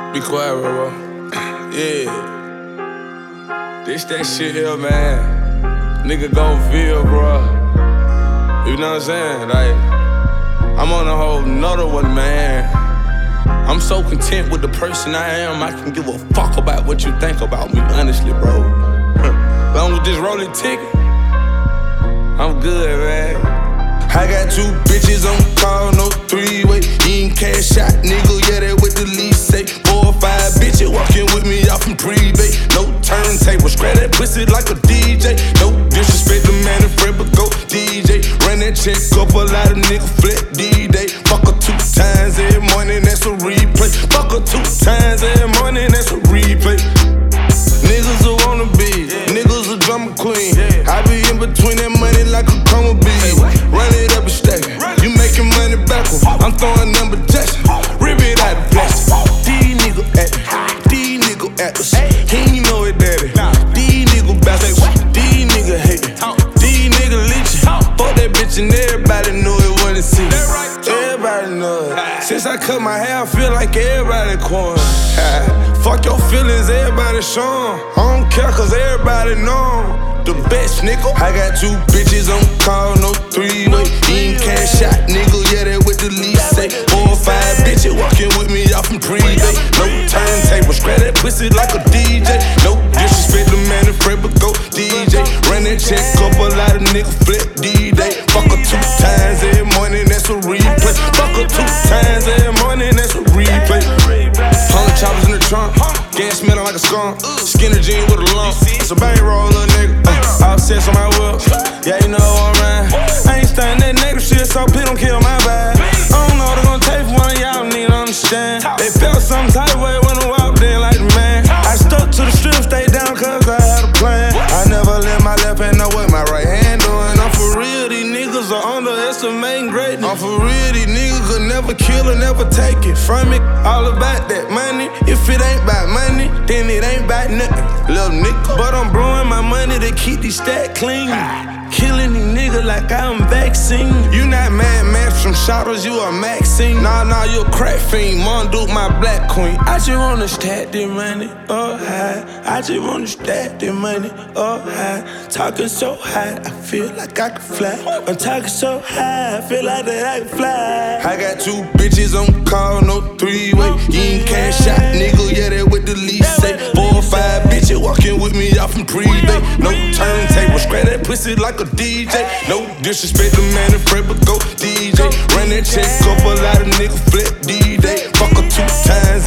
Be quiet, bro. Yeah. This that shit here, man. Nigga gon' feel, bro. You know what I'm saying? Like, I'm on a whole nother one, man. I'm so content with the person I am, I can give a fuck about what you think about me, honestly, bro. As long as this rolling ticket, I'm good, man. I got 2 bitches on call, no 3-way. You ain't cash out, nigga, yeah, that what the lease say. 4 or 5 bitches walking with me off from pre-bay. No turntable, scratch that pussy like a DJ. No disrespect the man in front, but go DJ. Run that check up, a lot of niggas flip D-Day. Fuck her 2 times every morning, that's a replay. Fuck her 2 times every morning, that's a replay. Niggas who wanna be, niggas a drama queen. I be in between that money like a coma bee. Run it up and stack it. You making money backwards. I'm throwing number Jackson. Rip it out the plastic. These niggas at me. These niggas at us. He ain't know it, daddy. These niggas bastards. These niggas hate me. These niggas leechin'. Fuck that bitch and everybody know it when it see. Everybody know it. Since I cut my hair, I feel like everybody corn. Fuck your feelings, everybody shown. I don't care cause everybody know the best, nigga. I got 2 bitches on call, no 3-way. You ain't cash out, nigga, yeah, that what the lease say. 4 or 5 bitches walking with me off from pre-bay. No turntable, scratch that pussy like a DJ. No disrespect the man in front, but go DJ. Run that check up, a lot of niggas flip D-Day. Fuck her 2 times every morning, that's a replay. Fuck her 2 times every morning, that's a replay. 100 choppers in the trunk, gas smelling like a skunk. Skinny jean with a lump, it's a bankroll, little nigga. Offsets on my whip, yeah, you know I'm right. I ain't stunning that negative shit, so please don't kill my vibe. I don't know what they're gonna take for one of y'all, need to understand. They felt some type of way when I walked in like the man. I stuck to the strip, stayed down cause I had a plan. I never let my left hand know what my right hand doing. I'm for real, these niggas are underestimating greatness. I'm for real, these niggas could never kill or never take it from me. All about that money. If it ain't about money, then it ain't about nothing, little nigga. But I'm blowing my money to keep these stacks clean. Killing these niggas like I'm vaccine. You not Mad Max from Shadows, you a Maxine. Nah, you a crack fiend. Monduke, my black queen. I just wanna stack this money up high. I just wanna stack this money up high. Talking so high, I feel like I can fly. I'm talking so high, I feel like that I can fly. I got 2 bitches on call, no 3-way. You ain't cash out, nigga, yeah, that what the lease say. 4 or 5 bitches walking with me off from pre-bay. No turntable, scratch that pussy like a DJ. No disrespect the man in front, but go DJ. Run that check up, a lot of niggas flip D-Day. Fuck her 2 times